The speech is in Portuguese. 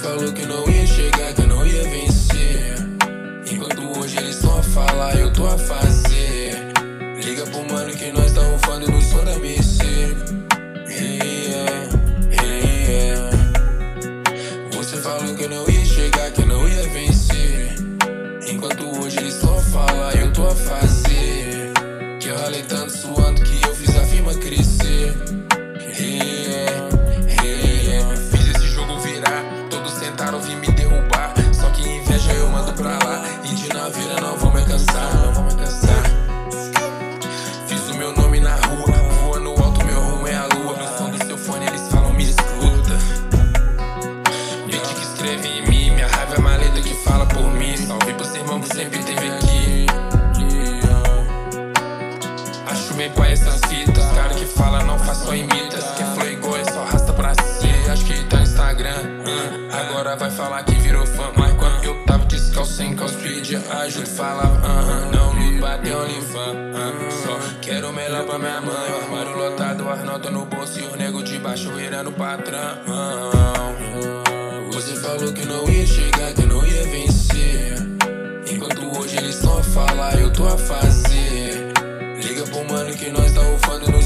falou que não ia chegar, que não ia vencer. Enquanto hoje eles estão a falar, eu tô a fazer. Liga pro mano que nós tá rufando no som da MC. Você falou que não ia chegar, que não ia vencer. Enquanto hoje eles estão a falar, eu tô a fazer. Que eu ralei tanto suando que eu fiz a firma crescer. Fiz esse jogo virar, todos tentaram vir me derrubar. Só que inveja eu mando pra lá. E de naveira não vou me cansar, não vou me cansar. Fiz o meu nome na rua, voa no alto, meu rumo é a lua. No som do seu fone eles falam, me escuta. Gente que escreve em mim, minha raiva é a maleta que fala por mim. Salve pro seu irmão que sempre teve aqui. Acho bem pra essas fitas, cara que fala não faz só imita. Quem flow igual é só arrasta pra si. Acho que tá no Instagram, agora vai falar que virou fã. Mas quando eu tava descalço sem calça, pedia ajuda, falava não me bateu nem fã. Só quero o melhor pra minha mãe. O armário lotado, as notas no bolso e o nego de baixo virando patrão. Você falou que não ia chegar, que não ia vencer. Enquanto hoje eles estão a falar, eu tô a fazer. Liga pro mano que nós tá rufando no